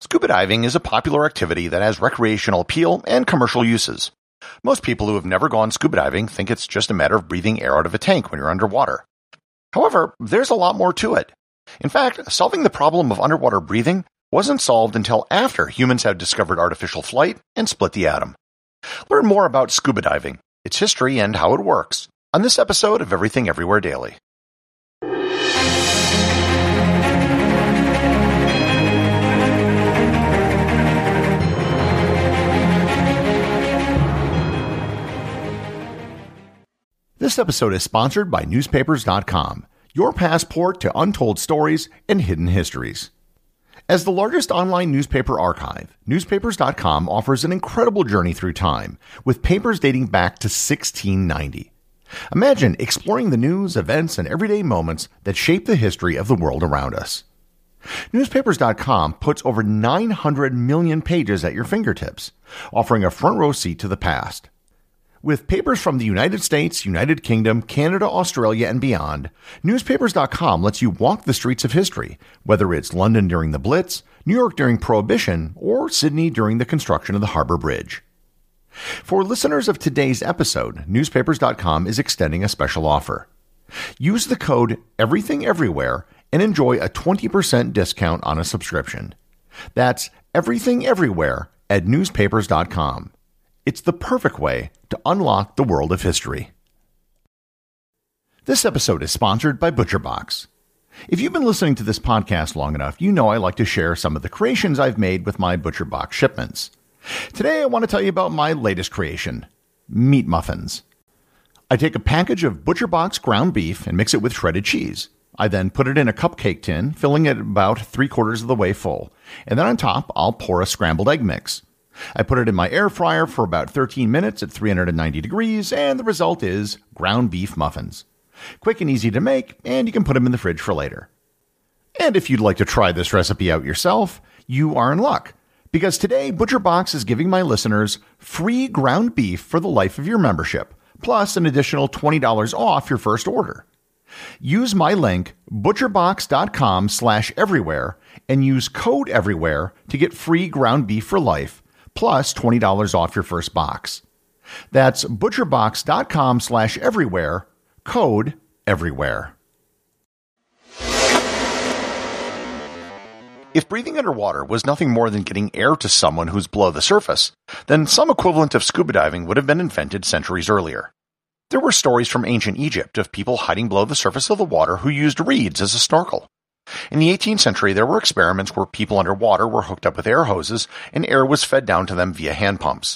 Scuba diving is a popular activity that has recreational appeal and commercial uses. Most people who have never gone scuba diving think it's just a matter of breathing air out of a tank when you're underwater. However, there's a lot more to it. In fact, solving the problem of underwater breathing wasn't solved until after humans had discovered artificial flight and split the atom. Learn more about scuba diving, its history, and how it works on this episode of Everything Everywhere Daily. This episode is sponsored by Newspapers.com, your passport to untold stories and hidden histories. As the largest online newspaper archive, Newspapers.com offers an incredible journey through time, with papers dating back to 1690. Imagine exploring the news, events, and everyday moments that shape the history of the world around us. Newspapers.com puts over 900 million pages at your fingertips, offering a front row seat to the past. With papers from the United States, United Kingdom, Canada, Australia, and beyond, Newspapers.com lets you walk the streets of history, whether it's London during the Blitz, New York during Prohibition, or Sydney during the construction of the Harbor Bridge. For listeners of today's episode, Newspapers.com is extending a special offer. Use the code EVERYTHINGEVERYWHERE and enjoy a 20% discount on a subscription. That's Everything Everywhere at Newspapers.com. It's the perfect way to unlock the world of history. This episode is sponsored by ButcherBox. If you've been listening to this podcast long enough, you know I like to share some of the creations I've made with my ButcherBox shipments. Today I want to tell you about my latest creation, meat muffins. I take a package of ButcherBox ground beef and mix it with shredded cheese. I then put it in a cupcake tin, filling it about 3/4 of the way full, and then on top I'll pour a scrambled egg mix. I put it in my air fryer for about 13 minutes at 390 degrees, and the result is ground beef muffins. Quick and easy to make, and you can put them in the fridge for later. And if you'd like to try this recipe out yourself, you are in luck, because today ButcherBox is giving my listeners free ground beef for the life of your membership, plus an additional $20 off your first order. Use my link, butcherbox.com/everywhere, and use code everywhere to get free ground beef for life, plus $20 off your first box. That's butcherbox.com/everywhere, code everywhere. If breathing underwater was nothing more than getting air to someone who's below the surface, then some equivalent of scuba diving would have been invented centuries earlier. There were stories from ancient Egypt of people hiding below the surface of the water who used reeds as a snorkel. In the 18th century, there were experiments where people underwater were hooked up with air hoses and air was fed down to them via hand pumps.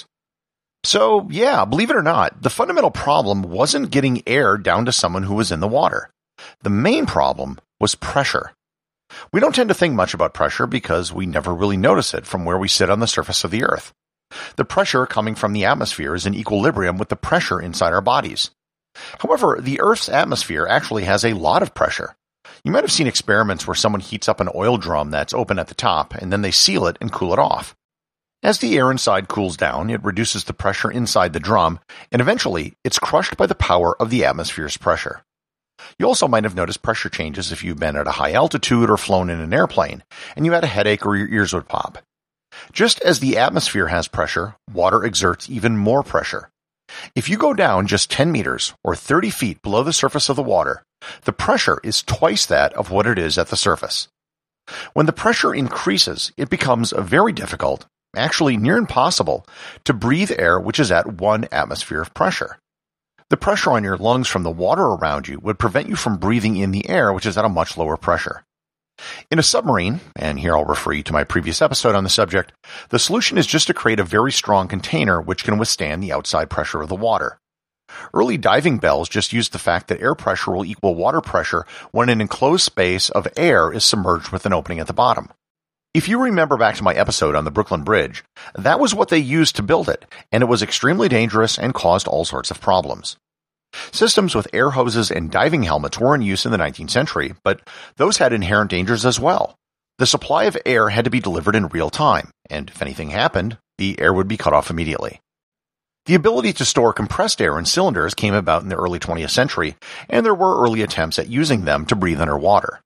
So, yeah, believe it or not, the fundamental problem wasn't getting air down to someone who was in the water. The main problem was pressure. We don't tend to think much about pressure because we never really notice it from where we sit on the surface of the Earth. The pressure coming from the atmosphere is in equilibrium with the pressure inside our bodies. However, the Earth's atmosphere actually has a lot of pressure. You might have seen experiments where someone heats up an oil drum that's open at the top, and then they seal it and cool it off. As the air inside cools down, it reduces the pressure inside the drum, and eventually it's crushed by the power of the atmosphere's pressure. You also might have noticed pressure changes if you've been at a high altitude or flown in an airplane, and you had a headache or your ears would pop. Just as the atmosphere has pressure, water exerts even more pressure. If you go down just 10 meters or 30 feet below the surface of the water, the pressure is twice that of what it is at the surface. When the pressure increases, it becomes very difficult, actually near impossible, to breathe air which is at 1 atmosphere of pressure. The pressure on your lungs from the water around you would prevent you from breathing in the air which is at a much lower pressure. In a submarine, and here I'll refer you to my previous episode on the subject, the solution is just to create a very strong container which can withstand the outside pressure of the water. Early diving bells just used the fact that air pressure will equal water pressure when an enclosed space of air is submerged with an opening at the bottom. If you remember back to my episode on the Brooklyn Bridge, that was what they used to build it, and it was extremely dangerous and caused all sorts of problems. Systems with air hoses and diving helmets were in use in the 19th century, but those had inherent dangers as well. The supply of air had to be delivered in real time, and if anything happened, the air would be cut off immediately. The ability to store compressed air in cylinders came about in the early 20th century, and there were early attempts at using them to breathe underwater.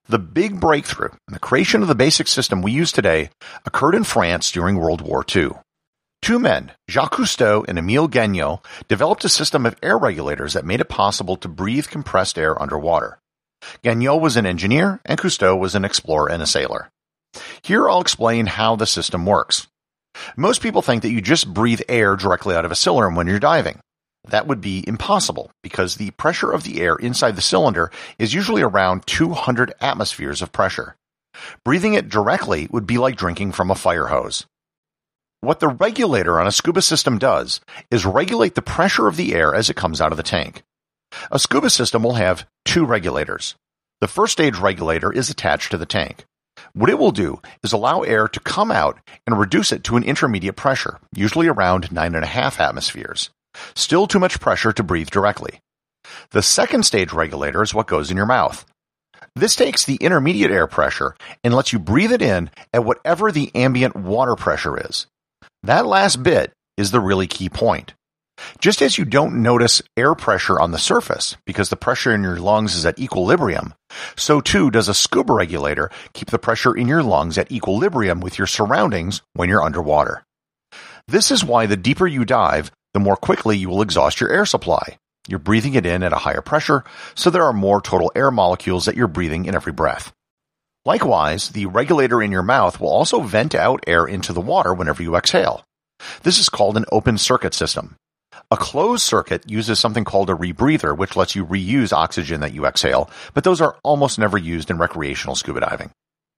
The big breakthrough in the creation of the basic system we use today occurred in France during World War II. Two men, Jacques Cousteau and Émile Gagnon, developed a system of air regulators that made it possible to breathe compressed air underwater. Gagnon was an engineer, and Cousteau was an explorer and a sailor. Here I'll explain how the system works. Most people think that you just breathe air directly out of a cylinder when you're diving. That would be impossible because the pressure of the air inside the cylinder is usually around 200 atmospheres of pressure. Breathing it directly would be like drinking from a fire hose. What the regulator on a scuba system does is regulate the pressure of the air as it comes out of the tank. A scuba system will have two regulators. The first stage regulator is attached to the tank. What it will do is allow air to come out and reduce it to an intermediate pressure, usually around 9.5 atmospheres. Still too much pressure to breathe directly. The second stage regulator is what goes in your mouth. This takes the intermediate air pressure and lets you breathe it in at whatever the ambient water pressure is. That last bit is the really key point. Just as you don't notice air pressure on the surface because the pressure in your lungs is at equilibrium, so too does a scuba regulator keep the pressure in your lungs at equilibrium with your surroundings when you're underwater. This is why the deeper you dive, the more quickly you will exhaust your air supply. You're breathing it in at a higher pressure, so there are more total air molecules that you're breathing in every breath. Likewise, the regulator in your mouth will also vent out air into the water whenever you exhale. This is called an open circuit system. A closed circuit uses something called a rebreather, which lets you reuse oxygen that you exhale, but those are almost never used in recreational scuba diving.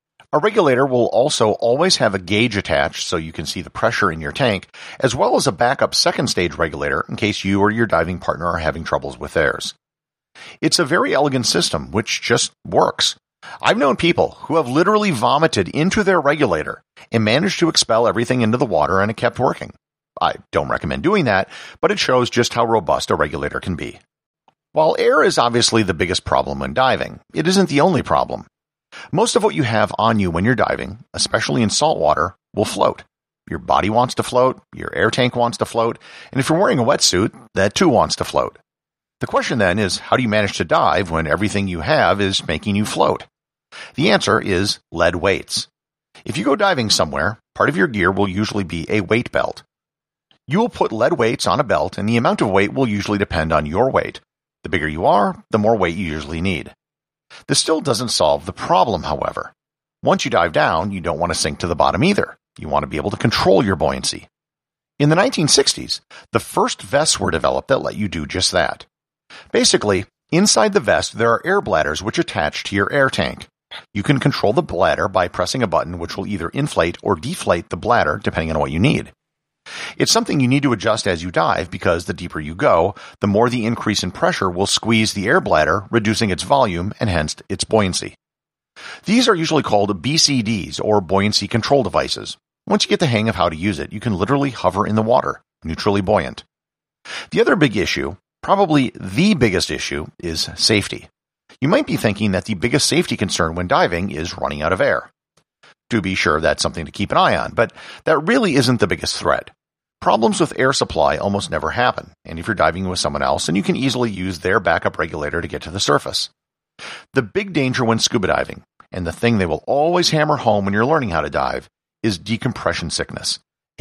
A regulator will also always have a gauge attached so you can see the pressure in your tank, as well as a backup second stage regulator in case you or your diving partner are having troubles with theirs. It's a very elegant system which just works. I've known people who have literally vomited into their regulator and managed to expel everything into the water, and it kept working. I don't recommend doing that, but it shows just how robust a regulator can be. While air is obviously the biggest problem when diving, it isn't the only problem. Most of what you have on you when you're diving, especially in salt water, will float. Your body wants to float, your air tank wants to float, and if you're wearing a wetsuit, that too wants to float. The question then is, how do you manage to dive when everything you have is making you float? The answer is lead weights. If you go diving somewhere, part of your gear will usually be a weight belt. You will put lead weights on a belt, and the amount of weight will usually depend on your weight. The bigger you are, the more weight you usually need. This still doesn't solve the problem, however. Once you dive down, you don't want to sink to the bottom either. You want to be able to control your buoyancy. In the 1960s, the first vests were developed that let you do just that. Basically, inside the vest there are air bladders which attach to your air tank. You can control the bladder by pressing a button which will either inflate or deflate the bladder depending on what you need. It's something you need to adjust as you dive because the deeper you go, the more the increase in pressure will squeeze the air bladder, reducing its volume and hence its buoyancy. These are usually called BCDs, or buoyancy control devices. Once you get the hang of how to use it, you can literally hover in the water, neutrally buoyant. The other big issue, probably the biggest issue, is safety. You might be thinking that the biggest safety concern when diving is running out of air. To be sure, that's something to keep an eye on, but that really isn't the biggest threat. Problems with air supply almost never happen, and if you're diving with someone else, then you can easily use their backup regulator to get to the surface. The big danger when scuba diving, and the thing they will always hammer home when you're learning how to dive, is decompression sickness,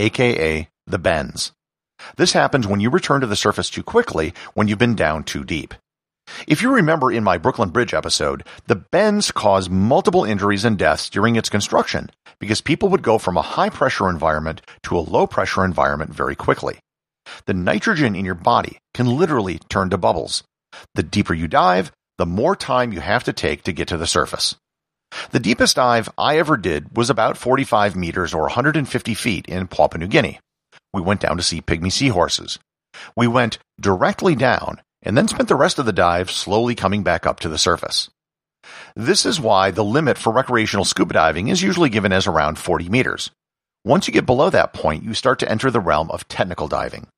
aka the bends. This happens when you return to the surface too quickly when you've been down too deep. If you remember in my Brooklyn Bridge episode, the bends caused multiple injuries and deaths during its construction because people would go from a high-pressure environment to a low-pressure environment very quickly. The nitrogen in your body can literally turn to bubbles. The deeper you dive, the more time you have to take to get to the surface. The deepest dive I ever did was about 45 meters or 150 feet in Papua New Guinea. We went down to see pygmy seahorses. We went directly down and then spent the rest of the dive slowly coming back up to the surface. This is why the limit for recreational scuba diving is usually given as around 40 meters. Once you get below that point, you start to enter the realm of technical diving.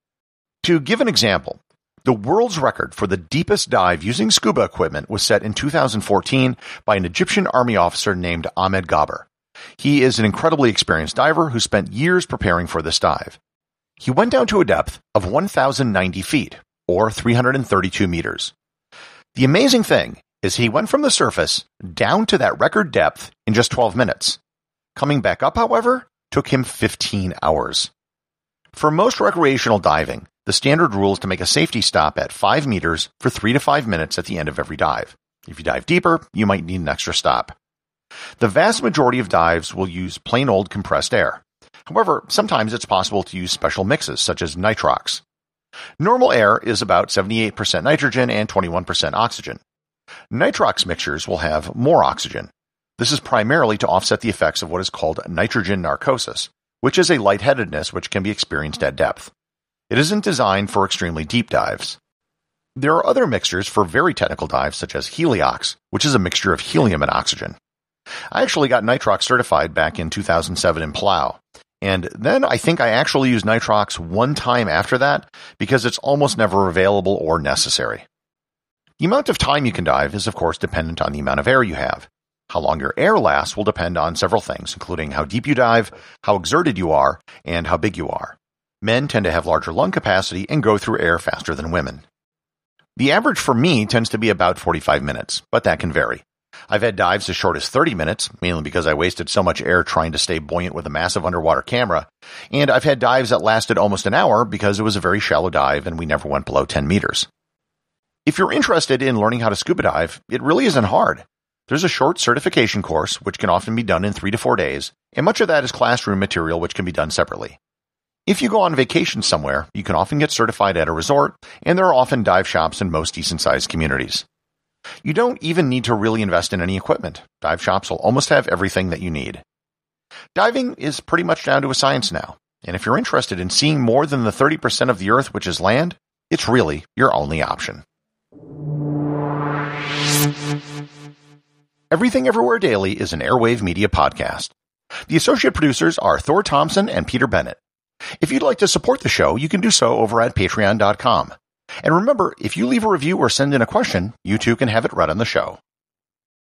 To give an example, the world's record for the deepest dive using scuba equipment was set in 2014 by an Egyptian army officer named Ahmed Gaber. He is an incredibly experienced diver who spent years preparing for this dive. He went down to a depth of 1,090 feet, or 332 meters. The amazing thing is he went from the surface down to that record depth in just 12 minutes. Coming back up, however, took him 15 hours. For most recreational diving, the standard rule is to make a safety stop at 5 meters for 3 to 5 minutes at the end of every dive. If you dive deeper, you might need an extra stop. The vast majority of dives will use plain old compressed air. However, sometimes it's possible to use special mixes, such as nitrox. Normal air is about 78% nitrogen and 21% oxygen. Nitrox mixtures will have more oxygen. This is primarily to offset the effects of what is called nitrogen narcosis, which is a lightheadedness which can be experienced at depth. It isn't designed for extremely deep dives. There are other mixtures for very technical dives, such as Heliox, which is a mixture of helium and oxygen. I actually got nitrox certified back in 2007 in Plow, and then I think I actually used nitrox one time after that because it's almost never available or necessary. The amount of time you can dive is, of course, dependent on the amount of air you have. How long your air lasts will depend on several things, including how deep you dive, how exerted you are, and how big you are. Men tend to have larger lung capacity and go through air faster than women. The average for me tends to be about 45 minutes, but that can vary. I've had dives as short as 30 minutes, mainly because I wasted so much air trying to stay buoyant with a massive underwater camera, and I've had dives that lasted almost an hour because it was a very shallow dive and we never went below 10 meters. If you're interested in learning how to scuba dive, it really isn't hard. There's a short certification course, which can often be done in 3 to 4 days, and much of that is classroom material which can be done separately. If you go on vacation somewhere, you can often get certified at a resort, and there are often dive shops in most decent-sized communities. You don't even need to really invest in any equipment. Dive shops will almost have everything that you need. Diving is pretty much down to a science now, and if you're interested in seeing more than the 30% of the Earth which is land, it's really your only option. Everything Everywhere Daily is an Airwave Media podcast. The associate producers are Thor Thompson and Peter Bennett. If you'd like to support the show, you can do so over at patreon.com. And remember, if you leave a review or send in a question, you too can have it read on the show.